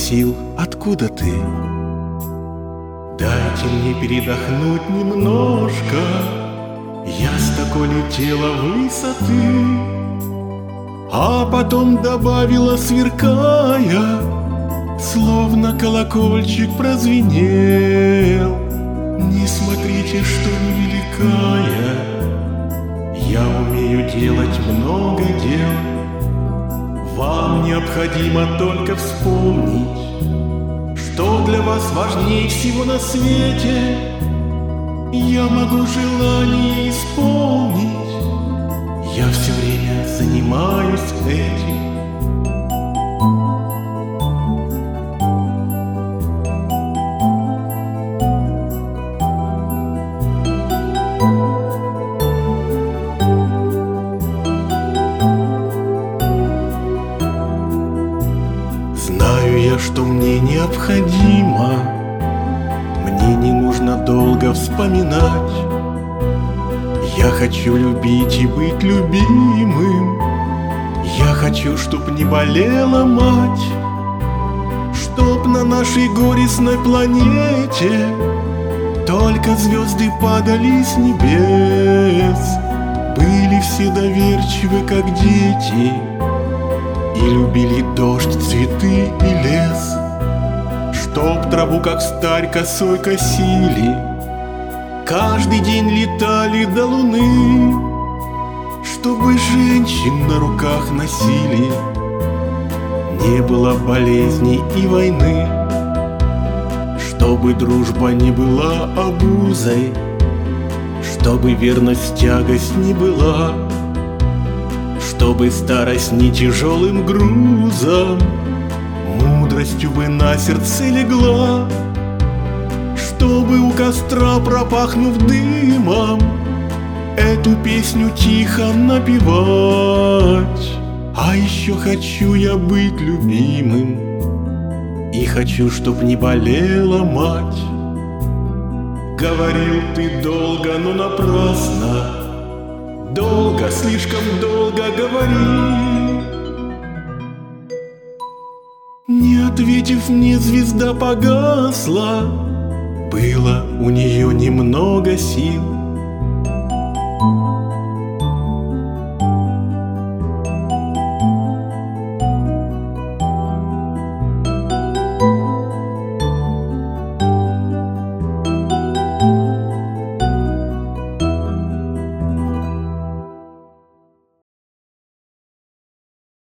спросил, откуда ты? Дайте мне передохнуть немножко, я с такой летела высоты. А потом добавила, сверкая, словно колокольчик прозвенел: не смотрите, что невеликая, я умею делать много дел. Вам необходимо только вспомнить, что для вас важнее всего на свете. Я могу желание исполнить, я все время занимаюсь этим. Знаю я, что мне необходимо, мне не нужно долго вспоминать. Я хочу любить и быть любимым, я хочу, чтоб не болела мать, чтоб на нашей горестной планете только звезды падали с небес, были все доверчивы, как дети, и любили дождь, цветы и лес, чтоб траву, как встарь, косой косили, каждый день летали до луны, чтобы женщин на руках носили, не было болезней и войны, чтобы дружба не была обузой, чтобы верность тягость не была, чтобы старость не тяжелым грузом, мудростью бы на сердце легла, чтобы у костра, пропахнув дымом, эту песню тихо напевать. А еще хочу я быть любимым, и хочу, чтоб не болела мать. Говорил ты долго, но напрасно, долго, слишком долго говорил. Не ответив мне, звезда погасла, было у нее немного сил.